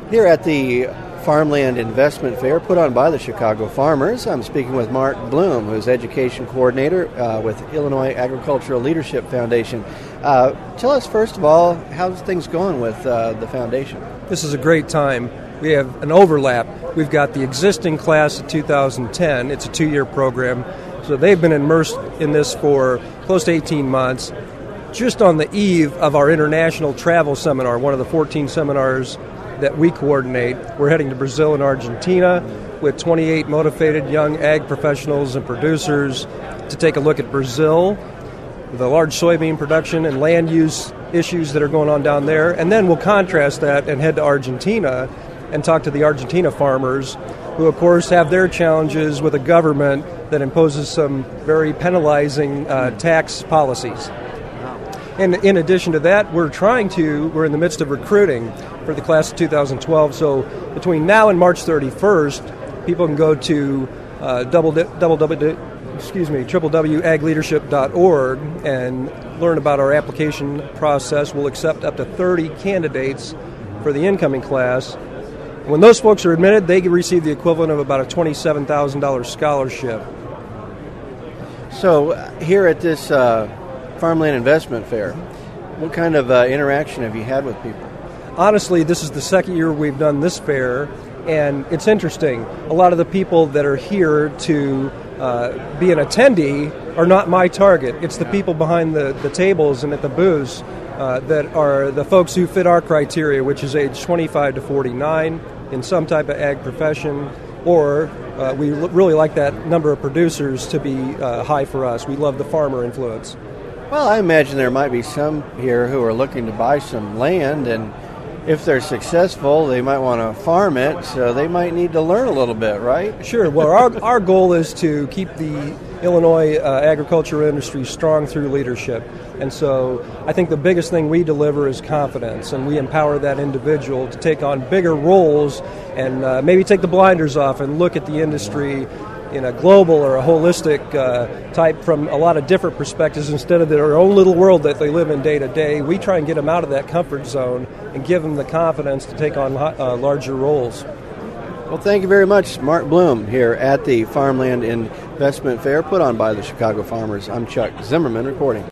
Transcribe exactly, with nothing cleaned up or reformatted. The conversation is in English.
Here at the Farmland Investment Fair put on by the Chicago Farmers, I'm speaking with Mark Bloom, who's Education Coordinator uh, with Illinois Agricultural Leadership Foundation. Uh, tell us, first of all, how's things going with uh, the foundation? This is a great time. We have an overlap. We've got the existing class of two thousand ten. It's a two-year program. So they've been immersed in this for close to eighteen months. Just on the eve of our international travel seminar, one of the fourteen seminars that we coordinate, we're heading to Brazil and Argentina with twenty-eight motivated young ag professionals and producers to take a look at Brazil, the large soybean production and land use issues that are going on down there. And then we'll contrast that and head to Argentina and talk to the Argentina farmers, who of course have their challenges with a government that imposes some very penalizing uh, tax policies. And in addition to that, we're trying to, we're in the midst of recruiting for the class of two thousand twelve. So between now and March thirty-first, people can go to uh, double, double, double, excuse me, w w w dot ag leadership dot org and learn about our application process. We'll accept up to thirty candidates for the incoming class. When those folks are admitted, they can receive the equivalent of about a twenty-seven thousand dollars scholarship. So here at this uh, Farmland Investment Fair, what kind of uh, interaction have you had with people? Honestly, this is the second year we've done this fair, and it's interesting. A lot of the people that are here to uh, be an attendee are not my target. It's the people behind the, the tables and at the booths uh, that are the folks who fit our criteria, which is age twenty-five to forty-nine in some type of ag profession, or uh, we l- really like that number of producers to be uh, high for us. We love the farmer influence. Well, I imagine there might be some here who are looking to buy some land, and if they're successful, they might want to farm it, so they might need to learn a little bit, right? Sure. Well, our our goal is to keep the Illinois uh, agriculture industry strong through leadership. And so I think the biggest thing we deliver is confidence, and we empower that individual to take on bigger roles and uh, maybe take the blinders off and look at the industry in a global or a holistic uh, type from a lot of different perspectives instead of their own little world that they live in day to day. We try and get them out of that comfort zone and give them the confidence to take on uh, larger roles. Well, thank you very much, Mark Bloom, here at the Farmland Investment Fair put on by the Chicago Farmers. I'm Chuck Zimmerman reporting.